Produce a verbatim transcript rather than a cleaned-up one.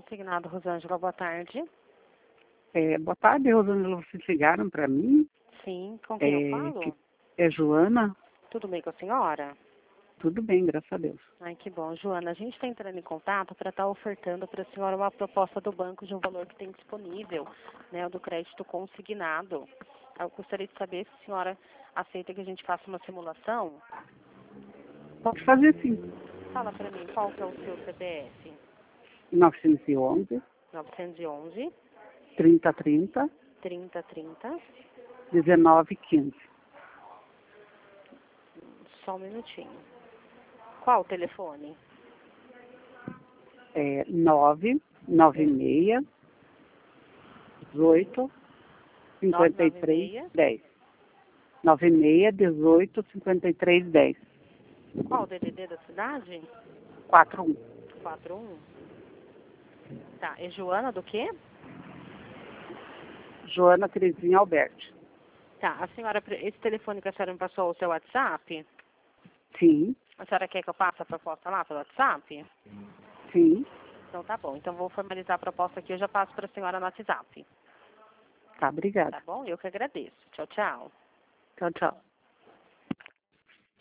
Consignado, Rosângela, boa tarde. É, boa tarde, Rosângela. Vocês ligaram para mim? Sim, com quem É, eu falo? que- é Joana? Tudo bem com a senhora? Tudo bem, graças a Deus. Ai, que bom. Joana, a gente está entrando em contato para estar ofertando para a senhora uma proposta do banco de um valor que tem disponível, né, o do crédito consignado. Eu gostaria de saber se a senhora aceita que a gente faça uma simulação. Pode fazer sim. Fala para mim, qual que é o seu C P F? novecentos e onze, novecentos e onze, trinta trinta, trinta trinta. dezenove quinze. Só um minutinho. Qual o telefone? É nove nove seis, dezoito, cinquenta e três, dez. nove seis, dezoito, cinquenta e três, dez. Qual o D D D da cidade? quatro um. quatro um. Tá, é Joana do quê? Joana Terezinha Alberti. Tá, a senhora, esse telefone que a senhora me passou, o seu WhatsApp? Sim, A senhora quer que eu passe a proposta lá pelo WhatsApp? sim. Então tá bom, então vou formalizar a proposta aqui, eu já passo para a senhora no WhatsApp. Tá, obrigada. Tá bom? Eu que agradeço. Tchau, tchau. Tchau, tchau.